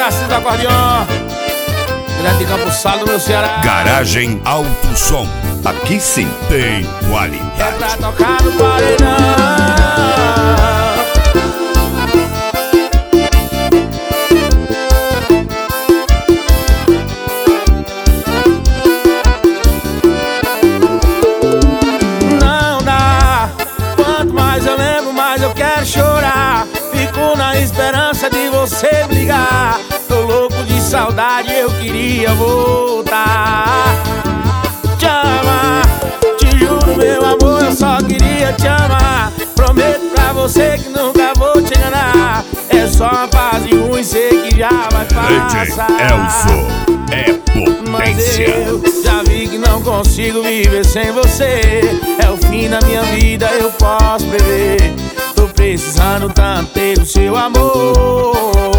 Tarcísio do acordeon, direto de Campo Salo, do meu Ceará. Garagem Alto Som, aqui sim tem É qualidade. pra tocar no paredão. Não dá, quanto mais eu lembro, mais eu quero chorar. Fico na esperança de você me ligar. Tô louco de saudade, eu queria voltar. Te amar, te juro meu amor, eu só queria te amar. Prometo pra você que nunca vou te enganar. É só uma fase ruim, sei que já vai DJ passar. Elso é Mas potência. eu já vi que não consigo viver sem você. É o fim da minha vida, eu posso prever. Tô precisando tanto ter o seu amor.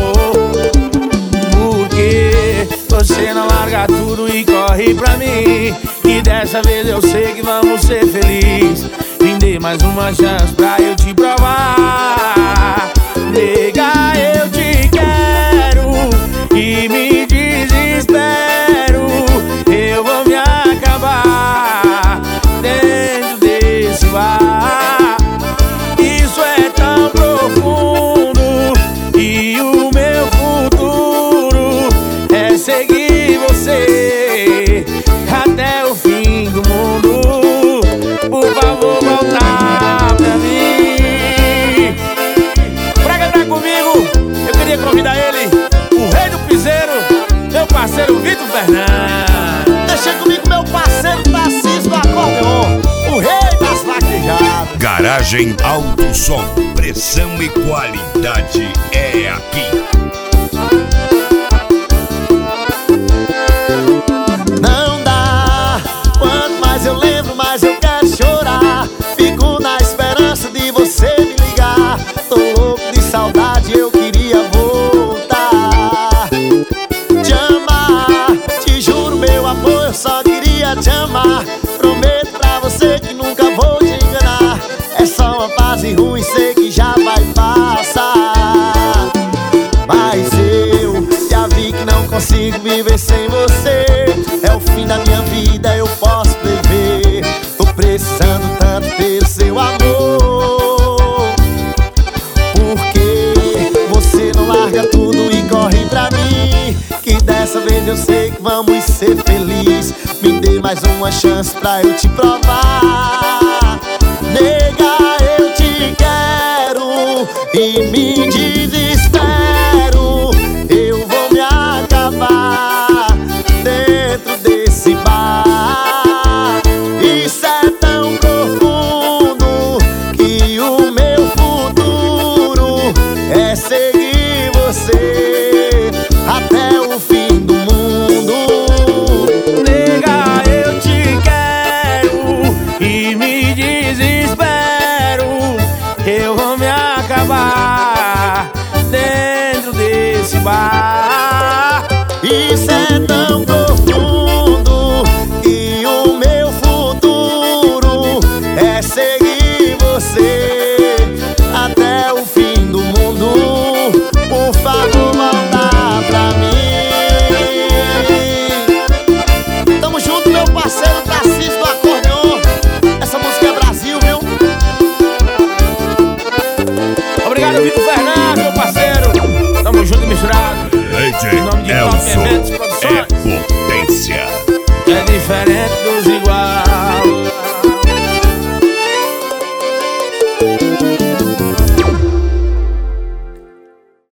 Porque você não larga tudo e corre pra mim. E dessa vez eu sei que vamos ser felizes. Me dê mais uma chance pra eu te provar. Nega, eu te quero e me desespero. Eu vou me acabar dentro desse bar. Isso é tão profundo e o meu futuro é seguir você até o fim do mundo. Por favor, voltar pra mim. Pra cantar comigo, eu queria convidar ele, o rei do piseiro, meu parceiro Vitor Fernandes. Deixa comigo meu parceiro Tarcísio do acordeon, o rei das vaquejadas. Garagem Alto Som, pressão e qualidade é aqui. Não dá, quanto mais eu lembro, mais eu quero chorar. Fico na esperança de você me ligar. Tô louco de saudade, eu queria voltar. Te amar, te juro meu amor, eu só queria te amar. Prometo pra você que nunca vou te enganar. É só uma fase ruim, sei que já vai passar. Mas eu já vi que não consigo viver sem você. É o fim da minha vida, eu posso prever. Tô precisando tanto ter o seu amor. Porque você não larga tudo e corre pra mim. Que dessa vez eu sei que vamos ser felizes. Me dê mais uma chance pra eu te provar. Nega, eu te quero e me desespero. Eu vou me acabar dentro desse bar. Isso é tão profundo que o meu futuro é seguir você até o fim do mundo. Nega, eu te quero e me desespero. Eu vou me acabar dentro desse bar. Isso é tão profundo que o meu futuro é seguir você até o fim do mundo. Por favor, volta pra mim. Tamo junto, meu parceiro Tarcísio do acordeon. Essa música é Brasil, viu? Obrigado, Vitor Fernandes, meu parceiro. Tamo junto e misturado. Em nome de Top DJ Eventos Elso